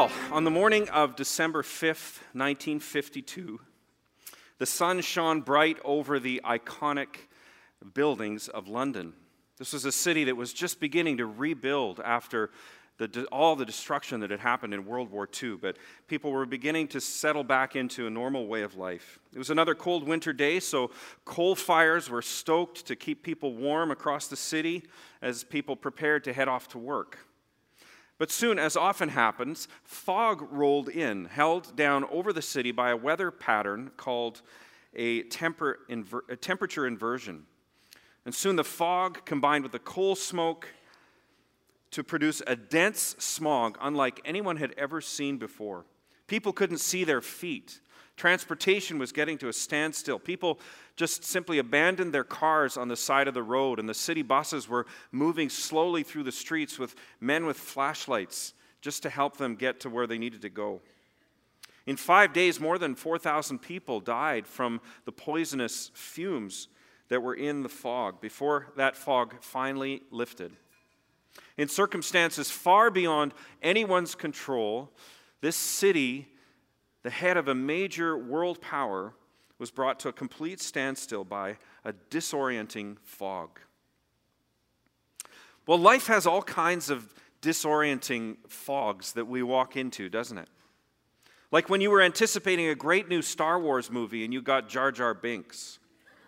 Well, on the morning of December 5th, 1952, the sun shone bright over the iconic buildings of London. This was a city that was just beginning to rebuild after all the destruction that had happened in World War II, but people were beginning to settle back into a normal way of life. It was another cold winter day, so coal fires were stoked to keep people warm across the city as people prepared to head off to work. But soon, as often happens, fog rolled in, held down over the city by a weather pattern called a temperature inversion. And soon the fog combined with the coal smoke to produce a dense smog unlike anyone had ever seen before. People couldn't see their feet. Transportation was getting to a standstill. People just simply abandoned their cars on the side of the road, and the city buses were moving slowly through the streets with men with flashlights just to help them get to where they needed to go. In 5 days, more than 4,000 people died from the poisonous fumes that were in the fog before that fog finally lifted. In circumstances far beyond anyone's control, this city, the head of a major world power, was brought to a complete standstill by a disorienting fog. Well, life has all kinds of disorienting fogs that we walk into, doesn't it? Like when you were anticipating a great new Star Wars movie and you got Jar Jar Binks.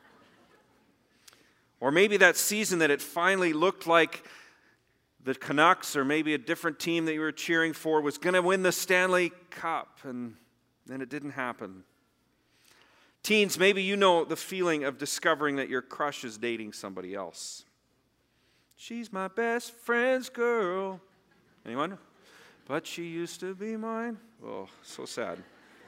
Or maybe that season that it finally looked like the Canucks or maybe a different team that you were cheering for was going to win the Stanley Cup, and then it didn't happen. Teens, maybe you know the feeling of discovering that your crush is dating somebody else. She's my best friend's girl. Anyone? But she used to be mine. Oh, so sad.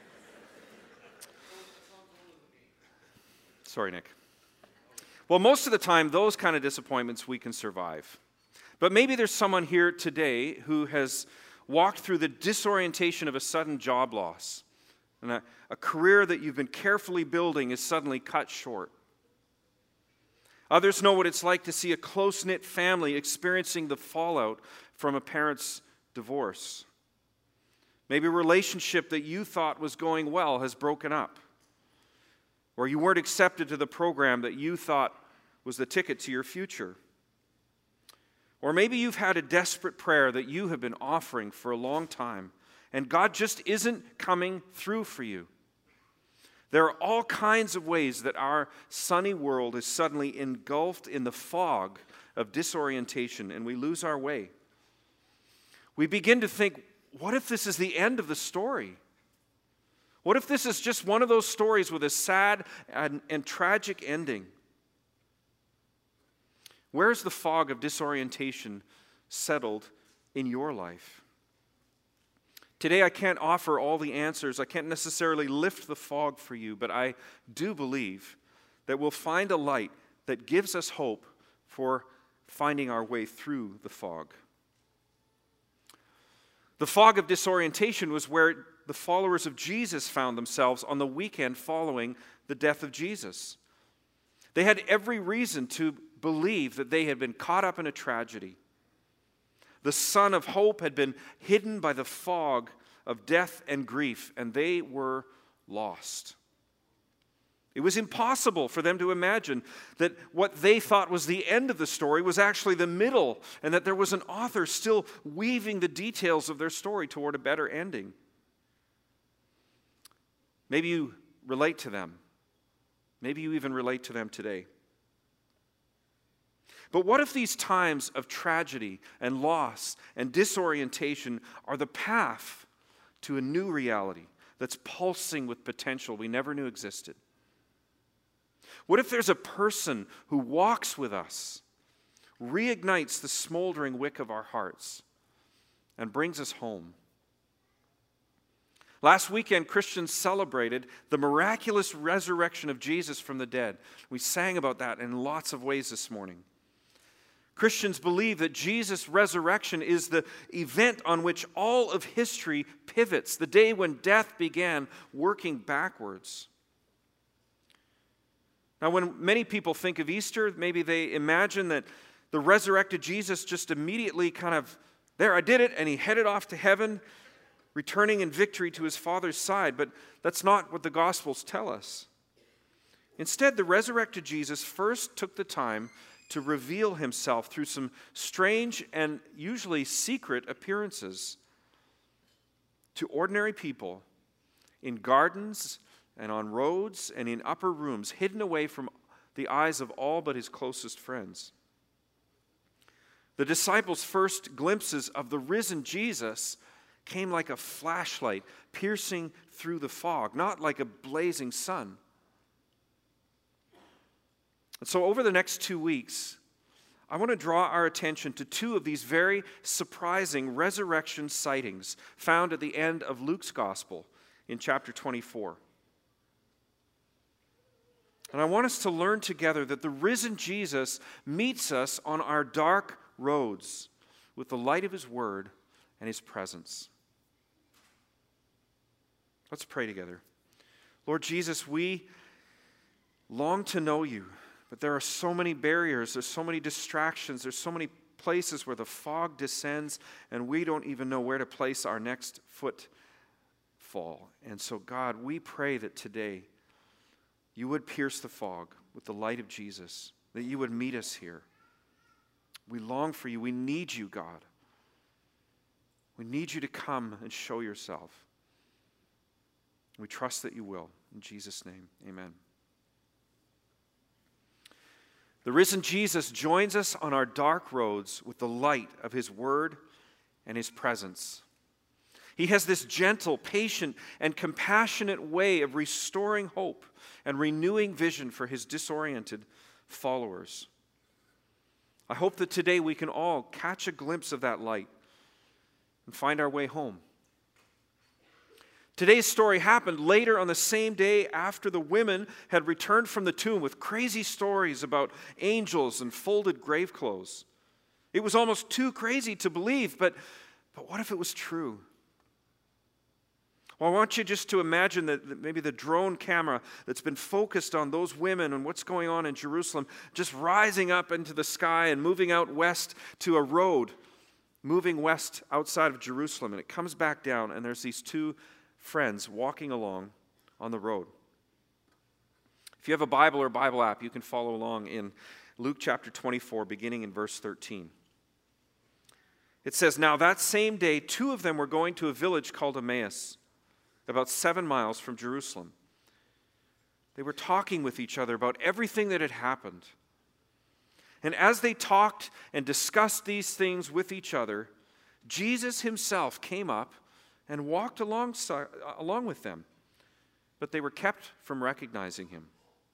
Sorry, Nick. Well, most of the time, those kind of disappointments we can survive. But maybe there's someone here today who has walked through the disorientation of a sudden job loss. And a career that you've been carefully building is suddenly cut short. Others know what it's like to see a close-knit family experiencing the fallout from a parent's divorce. Maybe a relationship that you thought was going well has broken up. Or you weren't accepted to the program that you thought was the ticket to your future. Or maybe you've had a desperate prayer that you have been offering for a long time, and God just isn't coming through for you. There are all kinds of ways that our sunny world is suddenly engulfed in the fog of disorientation, and we lose our way. We begin to think, what if this is the end of the story? What if this is just one of those stories with a sad and tragic ending? Where's the fog of disorientation settled in your life? Today, I can't offer all the answers. I can't necessarily lift the fog for you, but I do believe that we'll find a light that gives us hope for finding our way through the fog. The fog of disorientation was where the followers of Jesus found themselves on the weekend following the death of Jesus. They had every reason to believe that they had been caught up in a tragedy. The sun of hope had been hidden by the fog of death and grief, and they were lost. It was impossible for them to imagine that what they thought was the end of the story was actually the middle, and that there was an author still weaving the details of their story toward a better ending. Maybe you relate to them. Maybe you even relate to them today. But what if these times of tragedy and loss and disorientation are the path to a new reality that's pulsing with potential we never knew existed? What if there's a person who walks with us, reignites the smoldering wick of our hearts, and brings us home? Last weekend, Christians celebrated the miraculous resurrection of Jesus from the dead. We sang about that in lots of ways this morning. Christians believe that Jesus' resurrection is the event on which all of history pivots, the day when death began working backwards. Now, when many people think of Easter, maybe they imagine that the resurrected Jesus just immediately kind of, there, I did it, and he headed off to heaven. returning in victory to his Father's side, but that's not what the Gospels tell us. Instead, the resurrected Jesus first took the time to reveal himself through some strange and usually secret appearances to ordinary people in gardens and on roads and in upper rooms, hidden away from the eyes of all but his closest friends. The disciples' first glimpses of the risen Jesus came like a flashlight piercing through the fog, not like a blazing sun. And so over the next 2 weeks, I want to draw our attention to two of these very surprising resurrection sightings found at the end of Luke's Gospel in chapter 24. And I want us to learn together that the risen Jesus meets us on our dark roads with the light of his word and his presence. Let's pray together. Lord Jesus, we long to know you, but there are so many barriers, there's so many distractions, there's so many places where the fog descends and we don't even know where to place our next footfall. And so, God, we pray that today you would pierce the fog with the light of Jesus, that you would meet us here. We long for you. We need you, God. We need you to come and show yourself. We trust that you will. In Jesus' name, amen. The risen Jesus joins us on our dark roads with the light of his word and his presence. He has this gentle, patient, and compassionate way of restoring hope and renewing vision for his disoriented followers. I hope that today we can all catch a glimpse of that light and find our way home. Today's story happened later on the same day after the women had returned from the tomb with crazy stories about angels and folded grave clothes. It was almost too crazy to believe, but what if it was true? Well, I want you just to imagine that maybe the drone camera that's been focused on those women and what's going on in Jerusalem, just rising up into the sky and moving out west to a road, moving west outside of Jerusalem. And it comes back down, and there's these two friends walking along on the road. If you have a Bible or Bible app, you can follow along in Luke chapter 24, beginning in verse 13. It says, "Now that same day, two of them were going to a village called Emmaus, about 7 miles from Jerusalem. They were talking with each other about everything that had happened. And as they talked and discussed these things with each other, Jesus himself came up and walked along with them, but they were kept from recognizing him.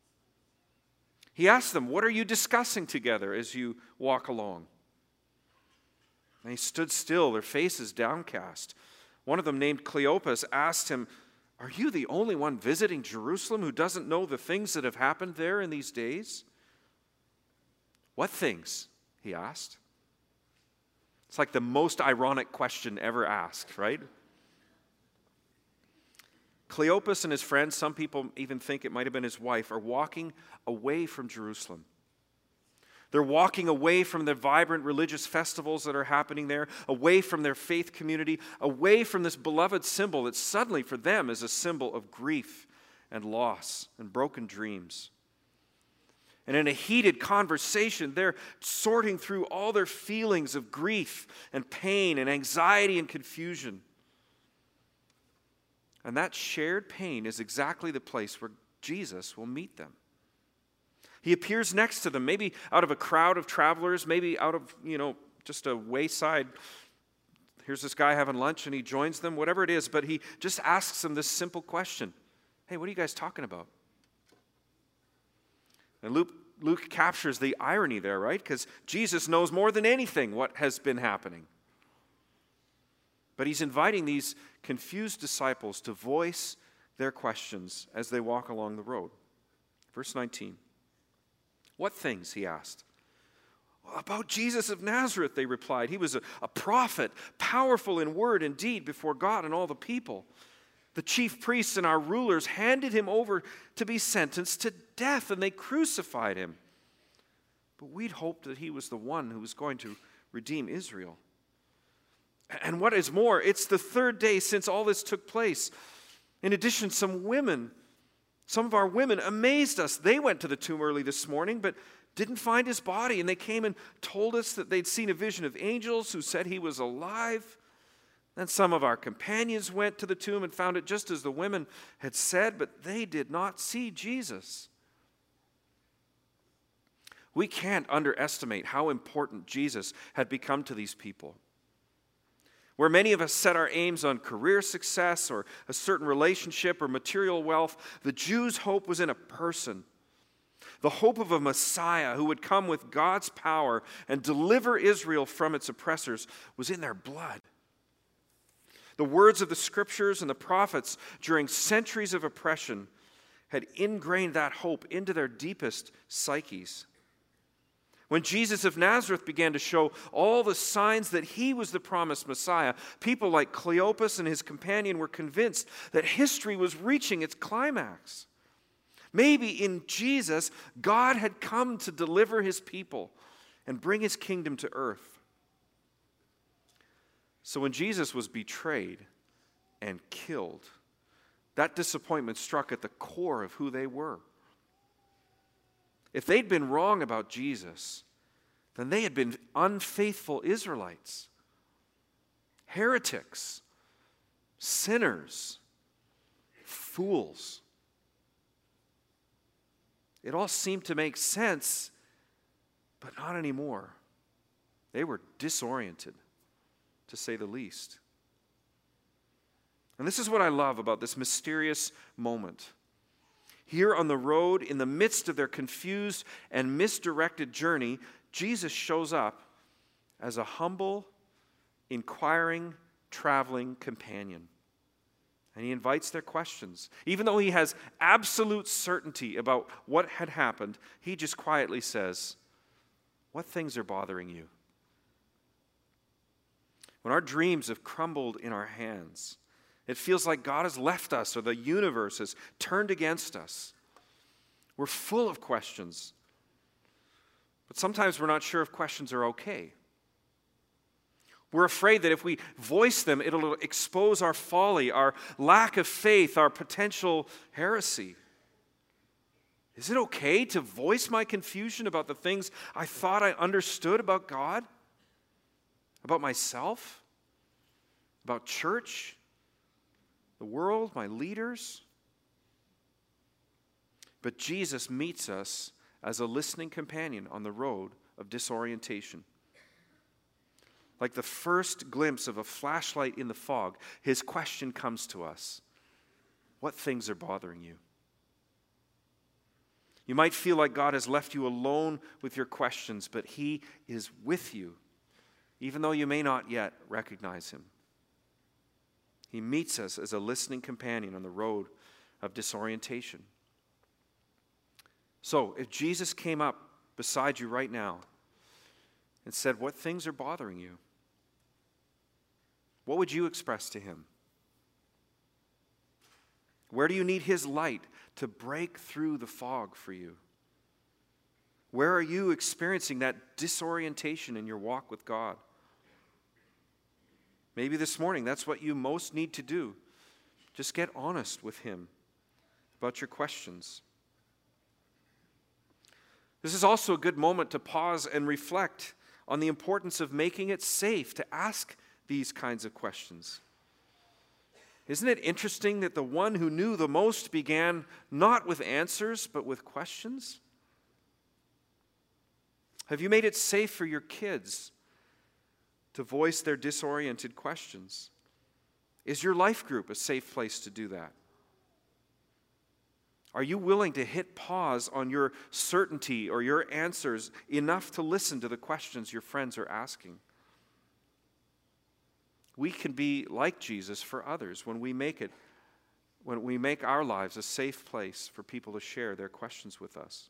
He asked them, 'What are you discussing together as you walk along?' And they stood still, their faces downcast. One of them, named Cleopas, asked him, 'Are you the only one visiting Jerusalem who doesn't know the things that have happened there in these days?' 'What things?' he asked. It's like the most ironic question ever asked, right? Cleopas and his friends, some people even think it might have been his wife, are walking away from Jerusalem. They're walking away from the vibrant religious festivals that are happening there, away from their faith community, away from this beloved symbol that suddenly for them is a symbol of grief and loss and broken dreams. And in a heated conversation, they're sorting through all their feelings of grief and pain and anxiety and confusion. And that shared pain is exactly the place where Jesus will meet them. He appears next to them, maybe out of a crowd of travelers, maybe out of, just a wayside. Here's this guy having lunch and he joins them, whatever it is, but he just asks them this simple question. Hey, what are you guys talking about? And Luke captures the irony there, right? Because Jesus knows more than anything what has been happening. But he's inviting these confused disciples to voice their questions as they walk along the road. Verse 19. "What things?" he asked. "About Jesus of Nazareth," they replied. "He was a prophet, powerful in word and deed before God and all the people. The chief priests and our rulers handed him over to be sentenced to death, and they crucified him. But we'd hoped that he was the one who was going to redeem Israel." And what is more, it's the third day since all this took place. In addition, some of our women amazed us. They went to the tomb early this morning, but didn't find his body. And they came and told us that they'd seen a vision of angels who said he was alive. Then some of our companions went to the tomb and found it just as the women had said, but they did not see Jesus. We can't underestimate how important Jesus had become to these people. Where many of us set our aims on career success or a certain relationship or material wealth, the Jews' hope was in a person. The hope of a Messiah who would come with God's power and deliver Israel from its oppressors was in their blood. The words of the scriptures and the prophets during centuries of oppression had ingrained that hope into their deepest psyches. When Jesus of Nazareth began to show all the signs that he was the promised Messiah, people like Cleopas and his companion were convinced that history was reaching its climax. Maybe in Jesus, God had come to deliver his people and bring his kingdom to earth. So when Jesus was betrayed and killed, that disappointment struck at the core of who they were. If they'd been wrong about Jesus, then they had been unfaithful Israelites, heretics, sinners, fools. It all seemed to make sense, but not anymore. They were disoriented, to say the least. And this is what I love about this mysterious moment. Here on the road, in the midst of their confused and misdirected journey, Jesus shows up as a humble, inquiring, traveling companion. And he invites their questions. Even though he has absolute certainty about what had happened, he just quietly says, "What things are bothering you?" When our dreams have crumbled in our hands, it feels like God has left us or the universe has turned against us. We're full of questions. But sometimes we're not sure if questions are okay. We're afraid that if we voice them, it'll expose our folly, our lack of faith, our potential heresy. Is it okay to voice my confusion about the things I thought I understood about God? About myself? About church? The world, my leaders? But Jesus meets us as a listening companion on the road of disorientation. Like the first glimpse of a flashlight in the fog, his question comes to us. What things are bothering you? You might feel like God has left you alone with your questions, but he is with you, even though you may not yet recognize him. He meets us as a listening companion on the road of disorientation. So, if Jesus came up beside you right now and said, "What things are bothering you?" what would you express to him? Where do you need his light to break through the fog for you? Where are you experiencing that disorientation in your walk with God? Maybe this morning that's what you most need to do. Just get honest with him about your questions. This is also a good moment to pause and reflect on the importance of making it safe to ask these kinds of questions. Isn't it interesting that the one who knew the most began not with answers, but with questions? Have you made it safe for your kids to voice their disoriented questions? Is your life group a safe place to do that? Are you willing to hit pause on your certainty or your answers enough to listen to the questions your friends are asking? We can be like Jesus for others when we make our lives a safe place for people to share their questions with us.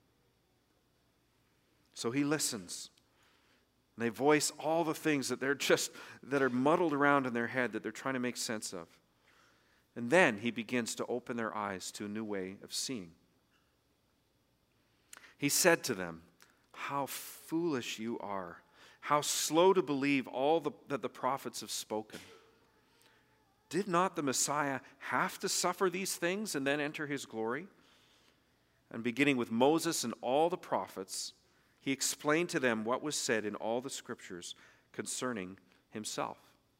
So he listens. And they voice all the things that are muddled around in their head that they're trying to make sense of. And then he begins to open their eyes to a new way of seeing. He said to them, "How foolish you are, How slow to believe that the prophets have spoken. Did not the Messiah have to suffer these things and then enter his glory? And beginning with Moses and all the prophets, he explained to them what was said in all the scriptures concerning himself.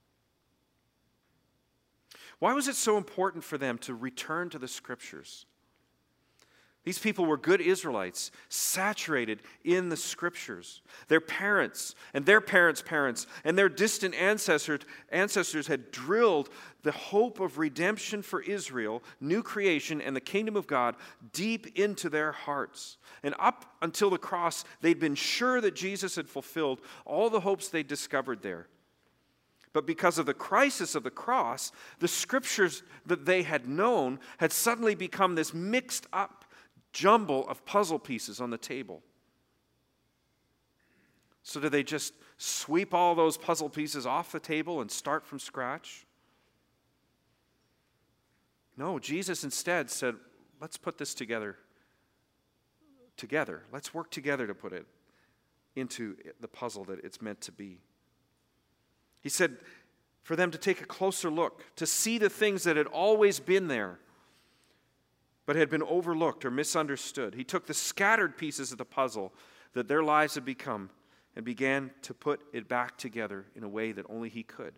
Why was it so important for them to return to the scriptures? These people were good Israelites, saturated in the scriptures. Their parents and their parents' parents and their distant ancestors had drilled the hope of redemption for Israel, new creation, and the kingdom of God deep into their hearts. And up until the cross, they'd been sure that Jesus had fulfilled all the hopes they'd discovered there. But because of the crisis of the cross, the scriptures that they had known had suddenly become this mixed up jumble of puzzle pieces on the table. So do they just sweep all those puzzle pieces off the table and start from scratch? No, Jesus instead said, let's put this together. Let's work together to put it into the puzzle that it's meant to be. He said for them to take a closer look, to see the things that had always been there, but had been overlooked or misunderstood. He took the scattered pieces of the puzzle that their lives had become and began to put it back together in a way that only he could.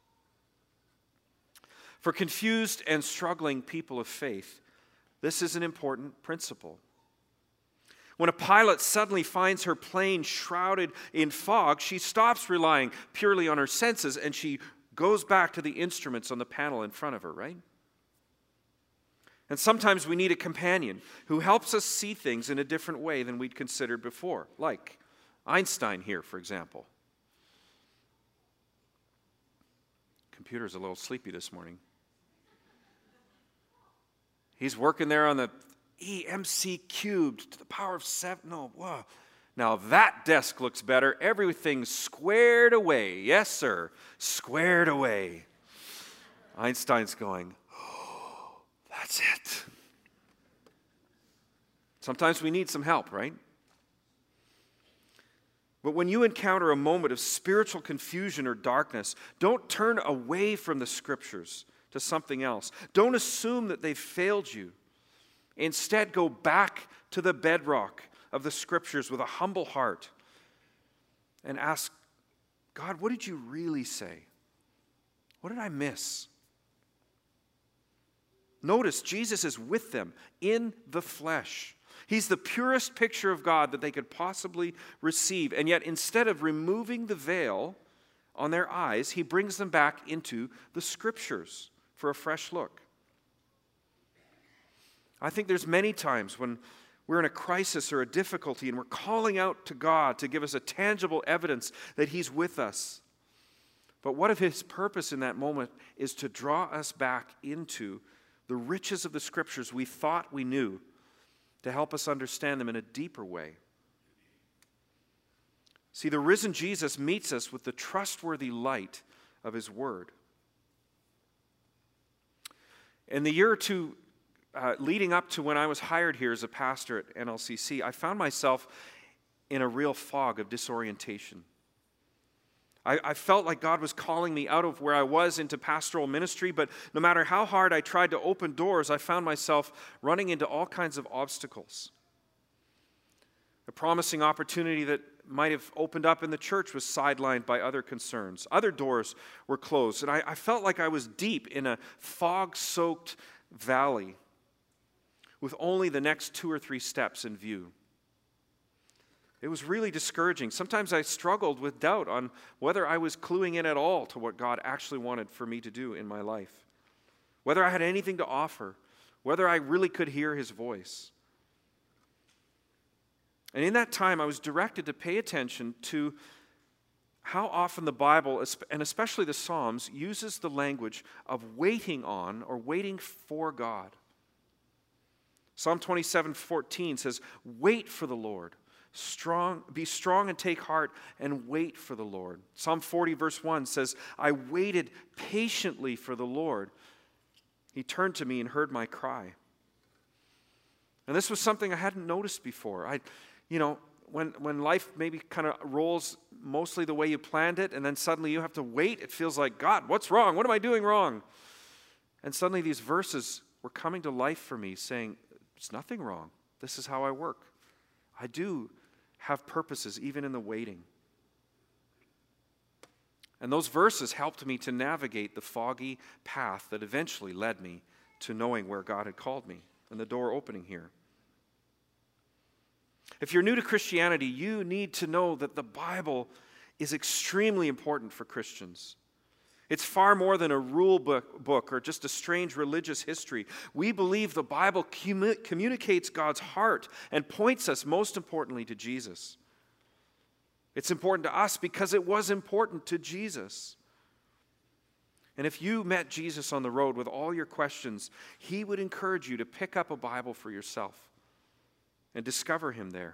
For confused and struggling people of faith, this is an important principle. When a pilot suddenly finds her plane shrouded in fog, she stops relying purely on her senses and she goes back to the instruments on the panel in front of her, right? And sometimes we need a companion who helps us see things in a different way than we'd considered before, like Einstein here, for example. Computer's a little sleepy this morning. He's working there on the EMC cubed to the power of 7. No, whoa. Now that desk looks better. Everything's squared away. Yes, sir. Squared away. Einstein's going, that's it. Sometimes we need some help, right? But when you encounter a moment of spiritual confusion or darkness, don't turn away from the scriptures to something else. Don't assume that they've failed you. Instead, go back to the bedrock of the scriptures with a humble heart and ask, God, what did you really say? What did I miss? Notice Jesus is with them in the flesh. He's the purest picture of God that they could possibly receive. And yet, instead of removing the veil on their eyes, he brings them back into the scriptures for a fresh look. I think there's many times when we're in a crisis or a difficulty and we're calling out to God to give us a tangible evidence that he's with us. But what if his purpose in that moment is to draw us back into the riches of the scriptures we thought we knew, to help us understand them in a deeper way? See, the risen Jesus meets us with the trustworthy light of his word. In the year or two leading up to when I was hired here as a pastor at NLCC, I found myself in a real fog of disorientation. I felt like God was calling me out of where I was into pastoral ministry, but no matter how hard I tried to open doors, I found myself running into all kinds of obstacles. A promising opportunity that might have opened up in the church was sidelined by other concerns. Other doors were closed, and I felt like I was deep in a fog-soaked valley with only the next 2 or 3 steps in view. It was really discouraging. Sometimes I struggled with doubt on whether I was cluing in at all to what God actually wanted for me to do in my life, whether I had anything to offer, whether I really could hear his voice. And in that time, I was directed to pay attention to how often the Bible, and especially the Psalms, uses the language of waiting on or waiting for God. Psalm 27:14 says, "Wait for the Lord. Be strong and take heart and wait for the Lord." Psalm 40 verse 1 says, "I waited patiently for the Lord. He turned to me and heard my cry." And this was something I hadn't noticed before. when life maybe kind of rolls mostly the way you planned it, and then suddenly you have to wait, it feels like, God, what's wrong? What am I doing wrong? And suddenly these verses were coming to life for me, saying, there's nothing wrong. This is how I work. I do have purposes even in the waiting. And those verses helped me to navigate the foggy path that eventually led me to knowing where God had called me and the door opening here. If you're new to Christianity, you need to know that the Bible is extremely important for Christians. It's far more than a rule book or just a strange religious history. We believe the Bible communicates God's heart and points us, most importantly, to Jesus. It's important to us because it was important to Jesus. And if you met Jesus on the road with all your questions, he would encourage you to pick up a Bible for yourself and discover him there.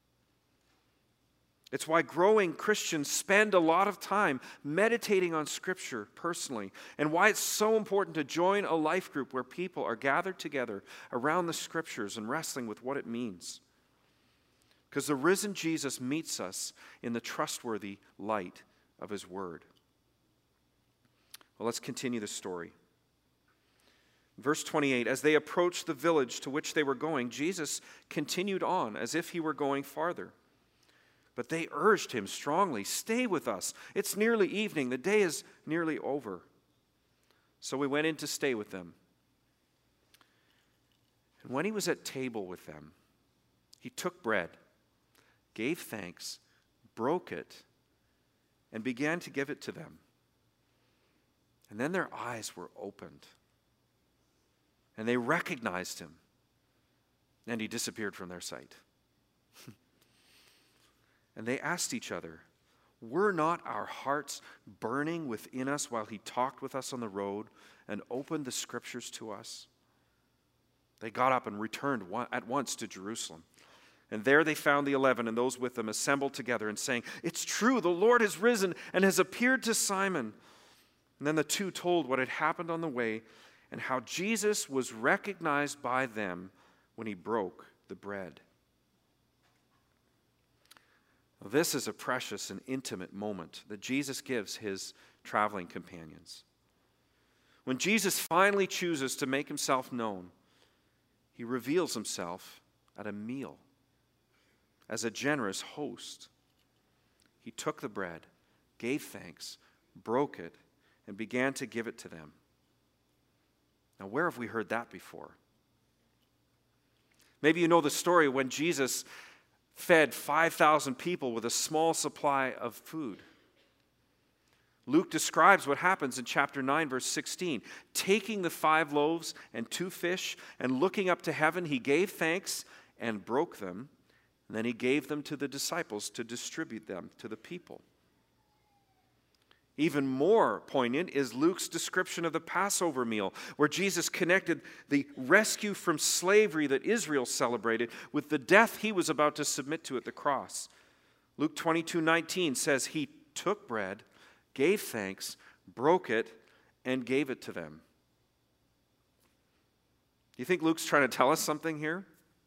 It's why growing Christians spend a lot of time meditating on Scripture personally, and why it's so important to join a life group where people are gathered together around the Scriptures and wrestling with what it means. Because the risen Jesus meets us in the trustworthy light of his word. Well, let's continue the story. Verse 28, as they approached the village to which they were going, Jesus continued on as if he were going farther. But they urged him strongly, stay with us. It's nearly evening. The day is nearly over. So we went in to stay with them. And when he was at table with them, he took bread, gave thanks, broke it, and began to give it to them. And then their eyes were opened, and they recognized him, and he disappeared from their sight. And they asked each other, were not our hearts burning within us while he talked with us on the road and opened the Scriptures to us? They got up and returned at once to Jerusalem. And there they found the 11 and those with them assembled together and saying, it's true, the Lord has risen and has appeared to Simon. And then the two told what had happened on the way and how Jesus was recognized by them when he broke the bread. This is a precious and intimate moment that Jesus gives his traveling companions. When Jesus finally chooses to make himself known, he reveals himself at a meal as a generous host. He took the bread, gave thanks, broke it, and began to give it to them. Now, where have we heard that before? Maybe you know the story when Jesus fed 5,000 people with a small supply of food. Luke describes what happens in chapter 9, verse 16. Taking the 5 loaves and 2 fish and looking up to heaven, he gave thanks and broke them. And then he gave them to the disciples to distribute them to the people. Even more poignant is Luke's description of the Passover meal, where Jesus connected the rescue from slavery that Israel celebrated with the death he was about to submit to at the cross. Luke 22:19 says, he took bread, gave thanks, broke it, and gave it to them. Do you think Luke's trying to tell us something here?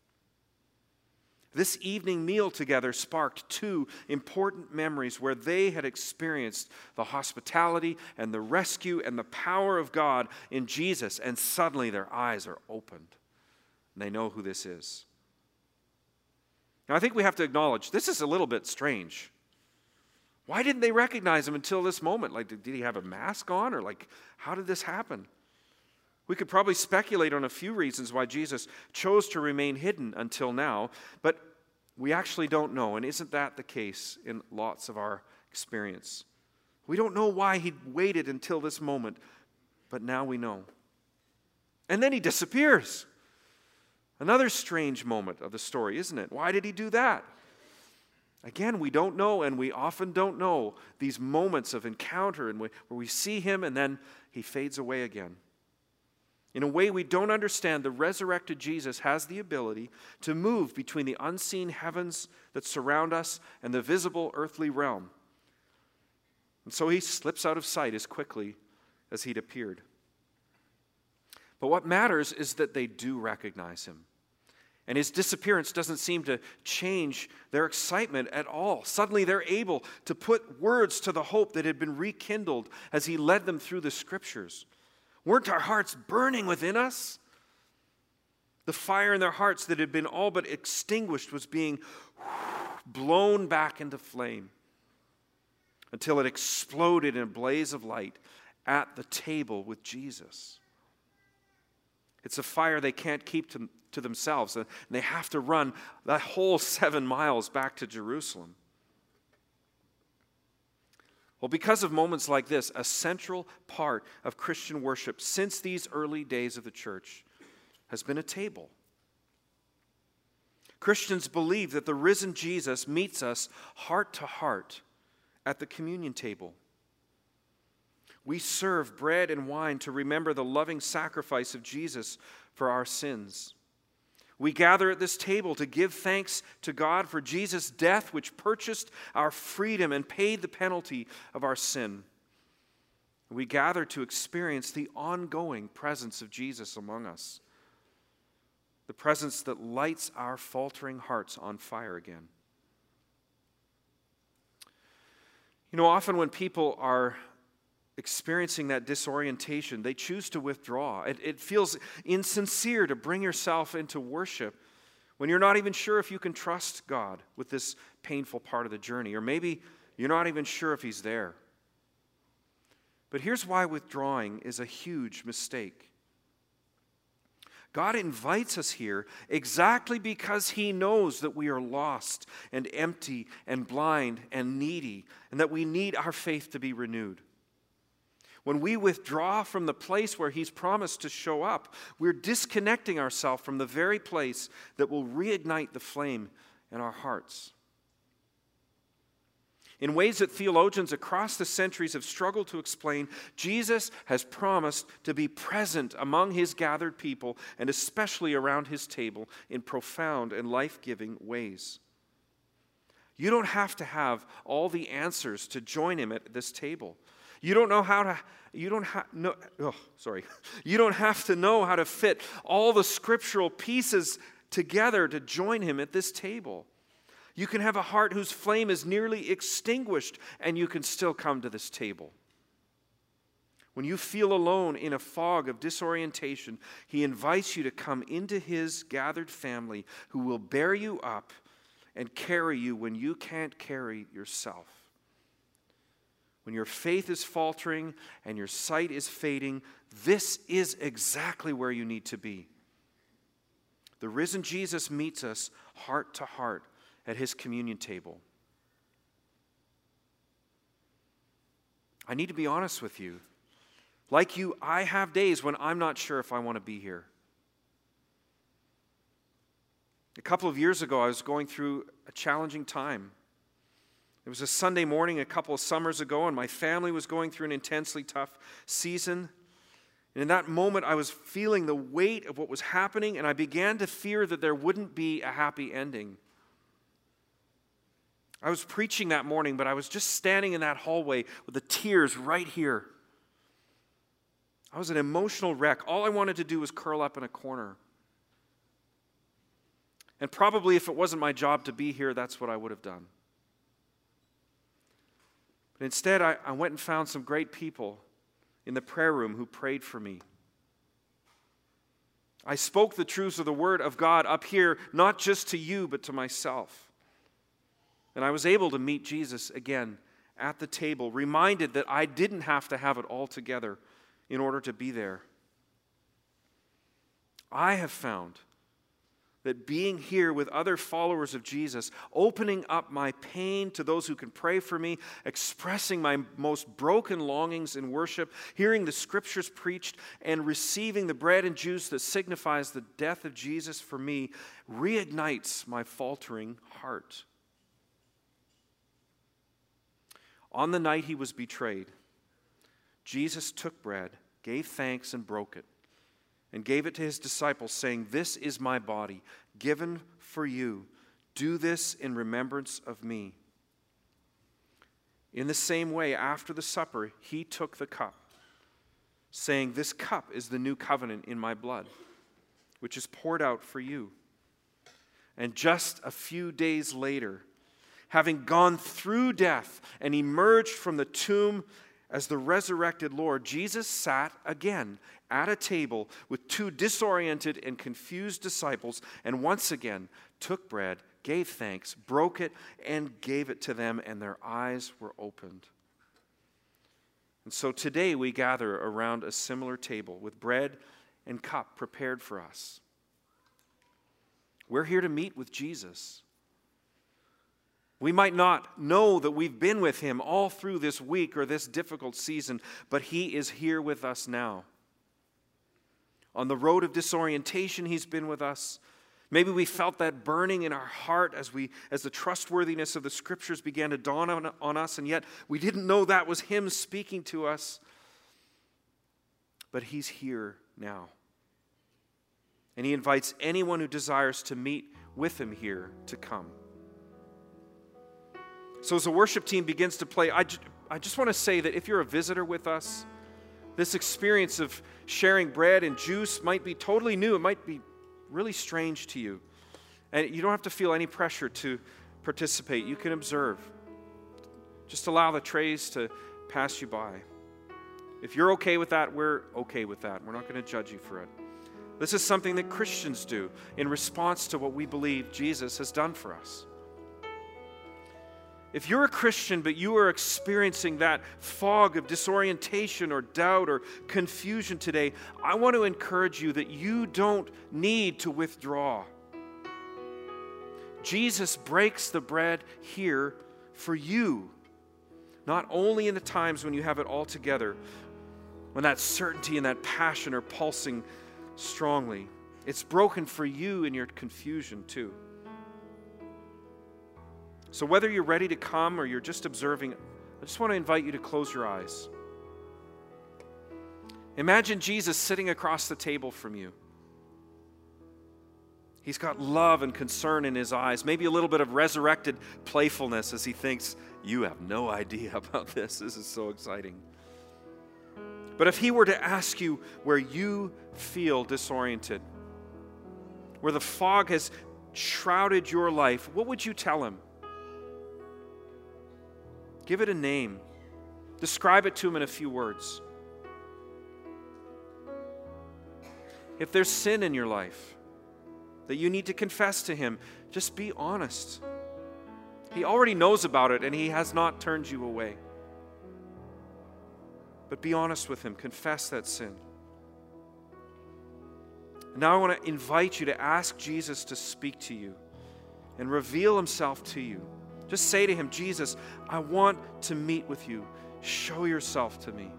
This evening meal together sparked 2 important memories where they had experienced the hospitality and the rescue and the power of God in Jesus, and suddenly their eyes are opened. And they know who this is. Now, I think we have to acknowledge this is a little bit strange. Why didn't they recognize him until this moment? Like, did he have a mask on? Or how did this happen? We could probably speculate on a few reasons why Jesus chose to remain hidden until now, but we actually don't know. And isn't that the case in lots of our experience? We don't know why he waited until this moment, but now we know. And then he disappears. Another strange moment of the story, isn't it? Why did he do that? Again, we don't know, and we often don't know these moments of encounter where we see him and then he fades away again. In a way we don't understand, the resurrected Jesus has the ability to move between the unseen heavens that surround us and the visible earthly realm. And so he slips out of sight as quickly as he'd appeared. But what matters is that they do recognize him. And his disappearance doesn't seem to change their excitement at all. Suddenly they're able to put words to the hope that had been rekindled as he led them through the Scriptures. Weren't our hearts burning within us? The fire in their hearts that had been all but extinguished was being blown back into flame until it exploded in a blaze of light at the table with Jesus. It's a fire they can't keep to themselves, and they have to run that whole 7 miles back to Jerusalem. Well, because of moments like this, a central part of Christian worship since these early days of the church has been a table. Christians believe that the risen Jesus meets us heart to heart at the communion table. We serve bread and wine to remember the loving sacrifice of Jesus for our sins. We gather at this table to give thanks to God for Jesus' death, which purchased our freedom and paid the penalty of our sin. We gather to experience the ongoing presence of Jesus among us, the presence that lights our faltering hearts on fire again. You know, often when people are experiencing that disorientation, they choose to withdraw. It feels insincere to bring yourself into worship when you're not even sure if you can trust God with this painful part of the journey, or maybe you're not even sure if He's there. But here's why withdrawing is a huge mistake. God invites us here exactly because He knows that we are lost and empty and blind and needy, and that we need our faith to be renewed. When we withdraw from the place where He's promised to show up, we're disconnecting ourselves from the very place that will reignite the flame in our hearts. In ways that theologians across the centuries have struggled to explain, Jesus has promised to be present among His gathered people, and especially around His table, in profound and life-giving ways. You don't have to have all the answers to join Him at this table. You don't have to know how to fit all the scriptural pieces together to join Him at this table. You can have a heart whose flame is nearly extinguished, and you can still come to this table. When you feel alone in a fog of disorientation, He invites you to come into His gathered family, who will bear you up and carry you when you can't carry yourself. When your faith is faltering and your sight is fading, this is exactly where you need to be. The risen Jesus meets us heart to heart at His communion table. I need to be honest with you. Like you, I have days when I'm not sure if I want to be here. A couple of years ago, I was going through a challenging time. It was a Sunday morning a couple of summers ago, and my family was going through an intensely tough season. And in that moment, I was feeling the weight of what was happening, and I began to fear that there wouldn't be a happy ending. I was preaching that morning, but I was just standing in that hallway with the tears right here. I was an emotional wreck. All I wanted to do was curl up in a corner. And probably if it wasn't my job to be here, that's what I would have done. But instead, I went and found some great people in the prayer room who prayed for me. I spoke the truths of the Word of God up here, not just to you, but to myself. And I was able to meet Jesus again at the table, reminded that I didn't have to have it all together in order to be there. I have found that being here with other followers of Jesus, opening up my pain to those who can pray for me, expressing my most broken longings in worship, hearing the Scriptures preached, and receiving the bread and juice that signifies the death of Jesus for me, reignites my faltering heart. On the night He was betrayed, Jesus took bread, gave thanks, and broke it, and gave it to His disciples, saying, "This is my body, given for you. Do this in remembrance of me." In the same way, after the supper, He took the cup, saying, "This cup is the new covenant in my blood, which is poured out for you. And just a few days later, having gone through death and emerged from the tomb as the resurrected Lord, Jesus sat again at a table with two disoriented and confused disciples, and once again took bread, gave thanks, broke it, and gave it to them, and their eyes were opened. And so today we gather around a similar table with bread and cup prepared for us. We're here to meet with Jesus. We might not know that we've been with him all through this week or this difficult season, but he is here with us now. On the road of disorientation, he's been with us. Maybe we felt that burning in our heart as the trustworthiness of the Scriptures began to dawn on us, and yet we didn't know that was him speaking to us. But he's here now. And he invites anyone who desires to meet with him here to come. So as the worship team begins to play, I just want to say that if you're a visitor with us, this experience of sharing bread and juice might be totally new. It might be really strange to you. And you don't have to feel any pressure to participate. You can observe. Just allow the trays to pass you by. If you're okay with that, we're okay with that. We're not going to judge you for it. This is something that Christians do in response to what we believe Jesus has done for us. If you're a Christian, but you are experiencing that fog of disorientation or doubt or confusion today, I want to encourage you that you don't need to withdraw. Jesus breaks the bread here for you, not only in the times when you have it all together, when that certainty and that passion are pulsing strongly. It's broken for you in your confusion too. So whether you're ready to come or you're just observing, I just want to invite you to close your eyes. Imagine Jesus sitting across the table from you. He's got love and concern in his eyes, maybe a little bit of resurrected playfulness as he thinks, you have no idea about this. This is so exciting. But if he were to ask you where you feel disoriented, where the fog has shrouded your life, what would you tell him? Give it a name. Describe it to him in a few words. If there's sin in your life that you need to confess to him, just be honest. He already knows about it and he has not turned you away. But be honest with him. Confess that sin. Now I want to invite you to ask Jesus to speak to you and reveal himself to you. Just say to him, Jesus, I want to meet with you. Show yourself to me.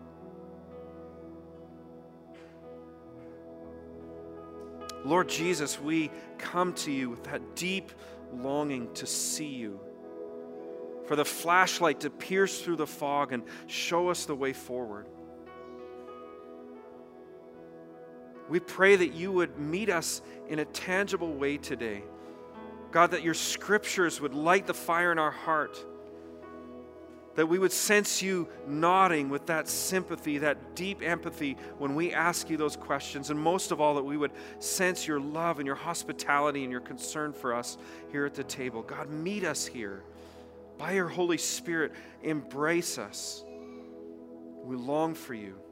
Lord Jesus, we come to you with that deep longing to see you, for the flashlight to pierce through the fog and show us the way forward. We pray that you would meet us in a tangible way today. God, that your scriptures would light the fire in our heart, that we would sense you nodding with that sympathy, that deep empathy when we ask you those questions, and most of all, that we would sense your love and your hospitality and your concern for us here at the table. God, meet us here. By your Holy Spirit, embrace us. We long for you.